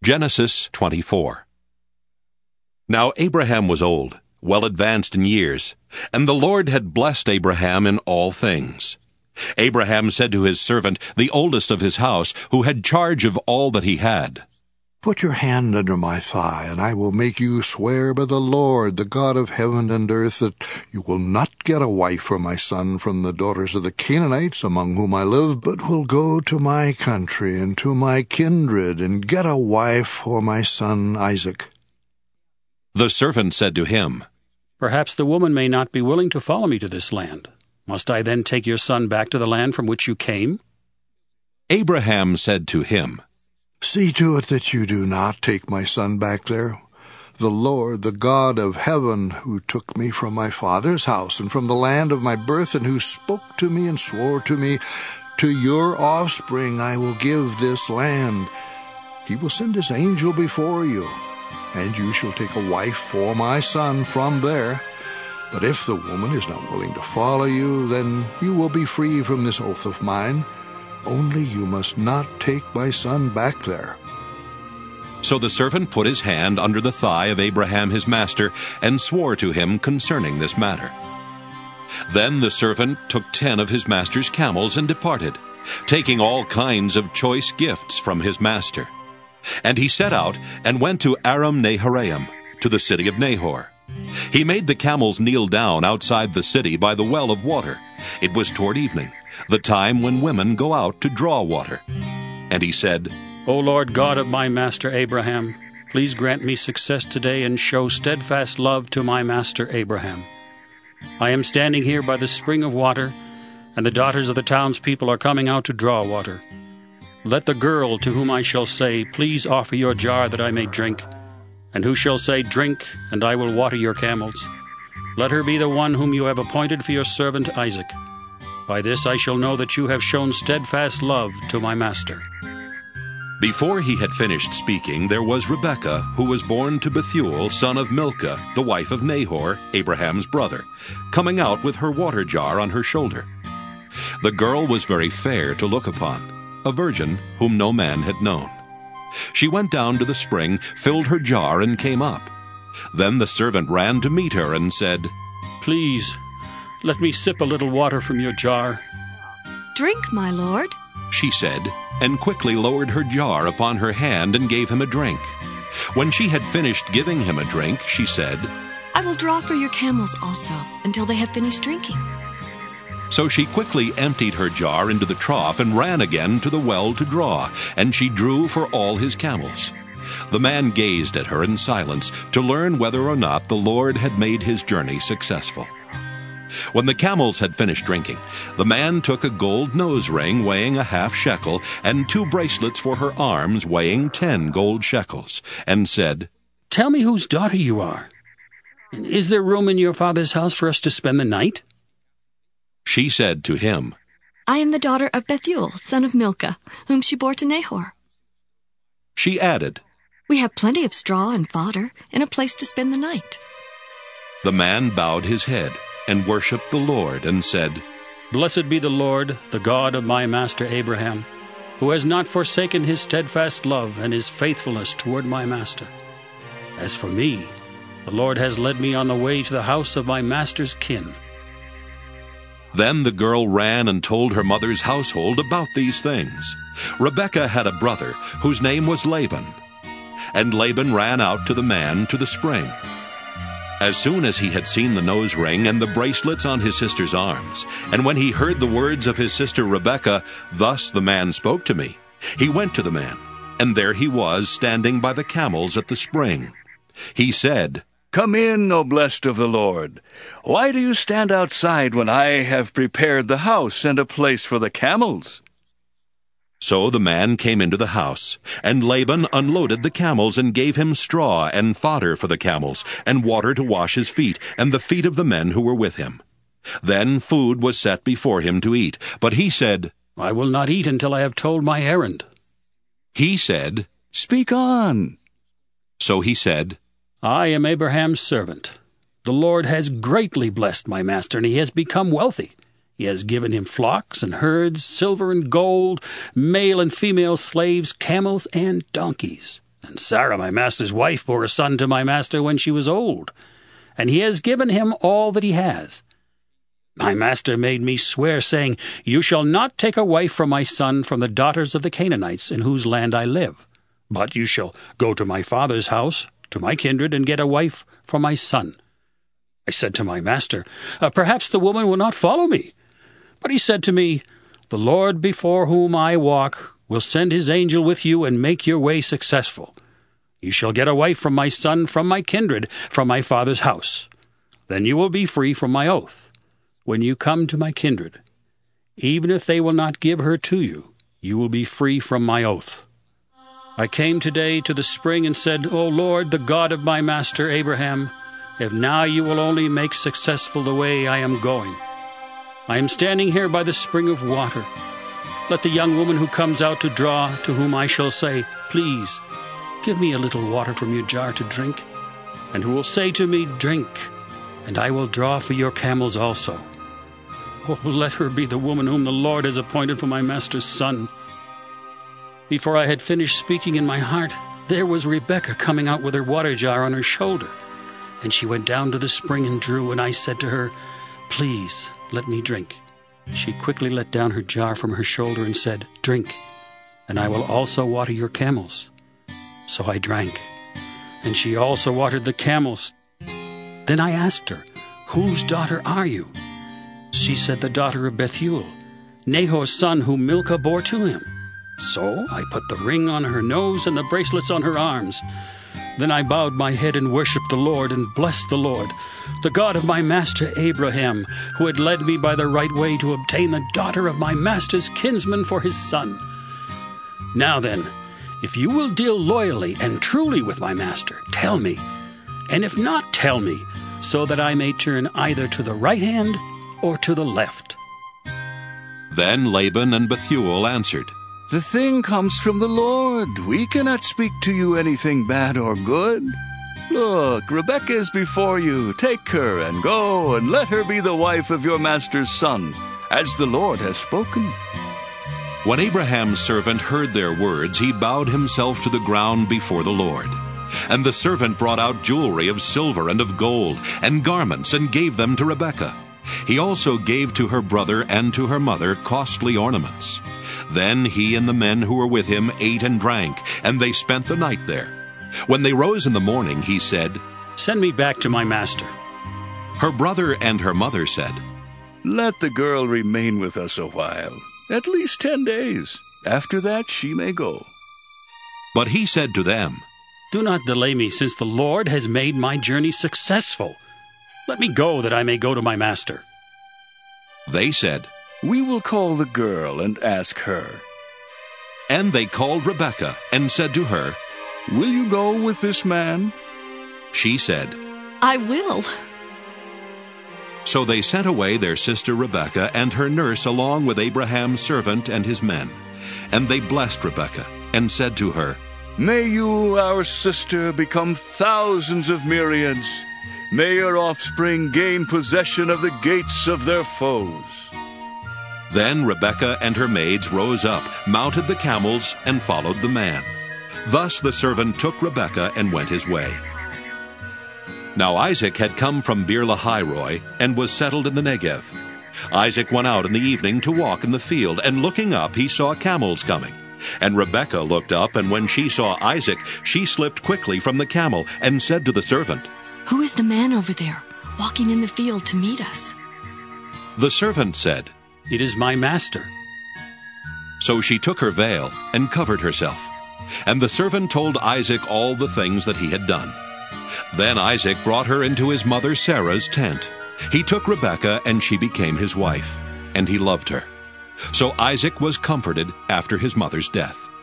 Genesis 24. Now Abraham was old, well advanced in years, and the Lord had blessed Abraham in all things. Abraham said to his servant, the oldest of his house, who had charge of all that he had, "Put your hand under my thigh, and I will make you swear by the Lord, the God of heaven and earth, that you will not get a wife for my son from the daughters of the Canaanites among whom I live, but will go to my country and to my kindred, and get a wife for my son Isaac." The servant said to him, "Perhaps the woman may not be willing to follow me to this land. Must I then take your son back to the land from which you came?" Abraham said to him, "See to it that you do not take my son back there. The Lord, the God of heaven, who took me from my father's house and from the land of my birth, and who spoke to me and swore to me, 'To your offspring I will give this land,' he will send his angel before you, and you shall take a wife for my son from there. But if the woman is not willing to follow you, then you will be free from this oath of mine. Only you must not take my son back there." So the servant put his hand under the thigh of Abraham his master, and swore to him concerning this matter. Then the servant took 10 of his master's camels and departed, taking all kinds of choice gifts from his master. And he set out and went to Aram Naharaim, to the city of Nahor. He made the camels kneel down outside the city by the well of water. It was toward evening, the time when women go out to draw water. And he said, "O Lord God of my master Abraham, please grant me success today and show steadfast love to my master Abraham. I am standing here by the spring of water, and the daughters of the townspeople are coming out to draw water. Let the girl to whom I shall say, 'Please offer your jar that I may drink,' and who shall say, 'Drink, and I will water your camels,' let her be the one whom you have appointed for your servant Isaac. By this I shall know that you have shown steadfast love to my master." Before he had finished speaking, there was Rebekah, who was born to Bethuel, son of Milcah, the wife of Nahor, Abraham's brother, coming out with her water jar on her shoulder. The girl was very fair to look upon, a virgin whom no man had known. She went down to the spring, filled her jar, and came up. Then the servant ran to meet her and said, "Please, let me sip a little water from your jar." "Drink, my lord," she said, and quickly lowered her jar upon her hand and gave him a drink. When she had finished giving him a drink, she said, "I will draw for your camels also, until they have finished drinking." So she quickly emptied her jar into the trough and ran again to the well to draw, and she drew for all his camels. The man gazed at her in silence to learn whether or not the Lord had made his journey successful. When the camels had finished drinking, the man took a gold nose ring weighing a half shekel and 2 bracelets for her arms weighing 10 gold shekels, and said, "Tell me whose daughter you are. And is there room in your father's house for us to spend the night?" She said to him, "I am the daughter of Bethuel, son of Milcah, whom she bore to Nahor." She added, "We have plenty of straw and fodder, and a place to spend the night." The man bowed his head and worshipped the Lord and said, "Blessed be the Lord, the God of my master Abraham, who has not forsaken his steadfast love and his faithfulness toward my master. As for me, the Lord has led me on the way to the house of my master's kin." Then the girl ran and told her mother's household about these things. Rebekah had a brother whose name was Laban. And Laban ran out to the man to the spring. As soon as he had seen the nose ring and the bracelets on his sister's arms, and when he heard the words of his sister Rebekah, "Thus the man spoke to me," he went to the man, and there he was standing by the camels at the spring. He said, "Come in, O blessed of the Lord. Why do you stand outside when I have prepared the house and a place for the camels?" So the man came into the house, and Laban unloaded the camels and gave him straw and fodder for the camels, and water to wash his feet and the feet of the men who were with him. Then food was set before him to eat, but he said, "I will not eat until I have told my errand." He said, "Speak on." So he said, "I am Abraham's servant. The Lord has greatly blessed my master, and he has become wealthy. He has given him flocks and herds, silver and gold, male and female slaves, camels and donkeys. And Sarah, my master's wife, bore a son to my master when she was old, and he has given him all that he has. My master made me swear, saying, You shall not take a wife for my son from the daughters of the Canaanites in whose land I live, but you shall go to my father's house, to my kindred, and get a wife for my son. I said to my master, Perhaps the woman will not follow me. But he said to me, The Lord before whom I walk will send his angel with you and make your way successful. You shall get a wife from my son, from my kindred, from my father's house. Then you will be free from my oath. When you come to my kindred, even if they will not give her to you, you will be free from my oath. I came today to the spring and said, O Lord, the God of my master Abraham, if now you will only make successful the way I am going. I am standing here by the spring of water. Let the young woman who comes out to draw, to whom I shall say, Please, give me a little water from your jar to drink, and who will say to me, Drink, and I will draw for your camels also. Oh, let her be the woman whom the Lord has appointed for my master's son. Before I had finished speaking in my heart, there was Rebekah coming out with her water jar on her shoulder. And she went down to the spring and drew, and I said to her, Please, let me drink. She quickly let down her jar from her shoulder and said, Drink, and I will also water your camels. So I drank, and she also watered the camels. Then I asked her, Whose daughter are you? She said, The daughter of Bethuel, Nahor's son, whom Milcah bore to him. So I put the ring on her nose and the bracelets on her arms. Then I bowed my head and worshipped the Lord and blessed the Lord, the God of my master Abraham, who had led me by the right way to obtain the daughter of my master's kinsman for his son. Now then, if you will deal loyally and truly with my master, tell me, and if not, tell me, so that I may turn either to the right hand or to the left. Then Laban and Bethuel answered, The thing comes from the Lord. We cannot speak to you anything bad or good. Look, Rebekah is before you. Take her and go, and let her be the wife of your master's son, as the Lord has spoken. When Abraham's servant heard their words, he bowed himself to the ground before the Lord. And the servant brought out jewelry of silver and of gold, and garments, and gave them to Rebekah. He also gave to her brother and to her mother costly ornaments. Then he and the men who were with him ate and drank, and they spent the night there. When they rose in the morning, he said, Send me back to my master. Her brother and her mother said, Let the girl remain with us a while, at least 10 days. After that she may go. But he said to them, Do not delay me, since the Lord has made my journey successful. Let me go, that I may go to my master. They said, We will call the girl and ask her. And they called Rebekah and said to her, Will you go with this man? She said, I will. So they sent away their sister Rebekah and her nurse along with Abraham's servant and his men. And they blessed Rebekah and said to her, May you, our sister, become thousands of myriads. May your offspring gain possession of the gates of their foes. Then Rebekah and her maids rose up, mounted the camels, and followed the man. Thus the servant took Rebekah and went his way. Now Isaac had come from Beer-lahai-roi and was settled in the Negev. Isaac went out in the evening to walk in the field, and looking up he saw camels coming. And Rebekah looked up, and when she saw Isaac, she slipped quickly from the camel and said to the servant, Who is the man over there, walking in the field to meet us? The servant said, It is my master. So she took her veil and covered herself. And the servant told Isaac all the things that he had done. Then Isaac brought her into his mother Sarah's tent. He took Rebekah, and she became his wife, and he loved her. So Isaac was comforted after his mother's death.